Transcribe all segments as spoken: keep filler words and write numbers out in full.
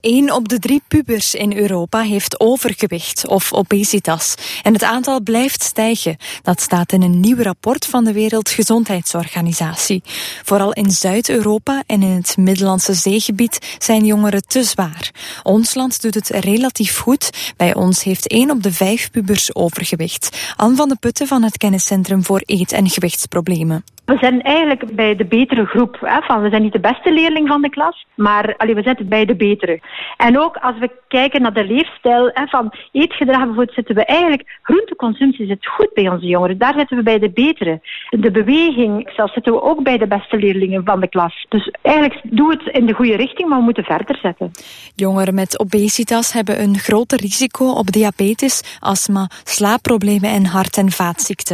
Eén op de drie pubers in Europa heeft overgewicht of obesitas. En het aantal blijft stijgen. Dat staat in een nieuw rapport van de Wereldgezondheidsorganisatie. Vooral in Zuid-Europa en in het Middellandse Zeegebied zijn jongeren te zwaar. Ons land doet het relatief goed. Bij ons heeft één op de vijf pubers overgewicht. Anne van de Putten van het Kenniscentrum voor Eet- en Gewichtsproblemen. We zijn eigenlijk bij de betere groep. Hè, van, we zijn niet de beste leerling van de klas, maar allee, we zitten bij de betere. En ook als we kijken naar de leefstijl hè, van eetgedrag bijvoorbeeld, zitten we eigenlijk, groenteconsumptie zit goed bij onze jongeren. Daar zitten we bij de betere. De beweging, zelfs zitten we ook bij de beste leerlingen van de klas. Dus eigenlijk doen we het in de goede richting, maar we moeten verder zetten. Jongeren met obesitas hebben een groter risico op diabetes, astma, slaapproblemen en hart- en vaatziekten.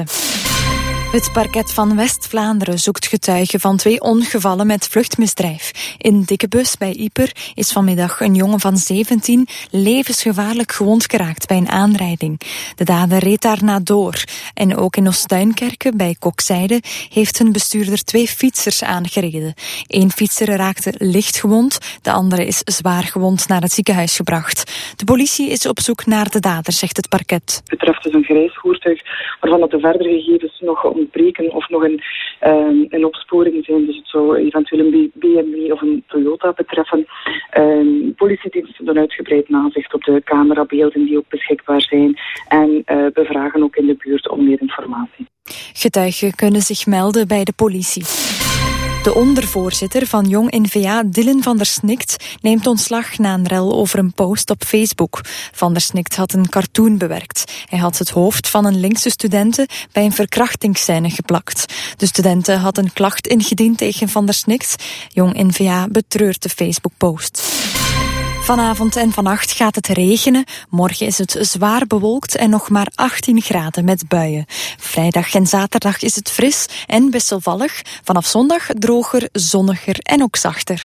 Het parket van West-Vlaanderen zoekt getuigen van twee ongevallen met vluchtmisdrijf. In Dikkebus bij Ieper is vanmiddag een jongen van zeventien levensgevaarlijk gewond geraakt bij een aanrijding. De dader reed daarna door. En ook in Oostuinkerke bij Kokzijde heeft een bestuurder twee fietsers aangereden. Eén fietser raakte licht gewond, de andere is zwaar gewond naar het ziekenhuis gebracht. De politie is op zoek naar de dader, zegt het parket. Het betreft dus een grijs voertuig waarvan dat de verdere gegevens nog ontbreken of nog een, um, een opsporing zijn. Dus het zou eventueel een B M W of een Toyota betreffen. Um, politiediensten doen uitgebreid nazicht op de camerabeelden die ook beschikbaar zijn. En uh, we vragen ook in de buurt om meer informatie. Getuigen kunnen zich melden bij de politie. De ondervoorzitter van Jong N V A, Dylan van der Snikt, neemt ontslag na een rel over een post op Facebook. Van der Snikt had een cartoon bewerkt. Hij had het hoofd van een linkse studente bij een verkrachtingsscène geplakt. De studente had een klacht ingediend tegen Van der Snikt. Jong N V A betreurt de Facebook-post. Vanavond en vannacht gaat het regenen. Morgen is het zwaar bewolkt en nog maar achttien graden met buien. Vrijdag en zaterdag is het fris en wisselvallig. Vanaf zondag droger, zonniger en ook zachter.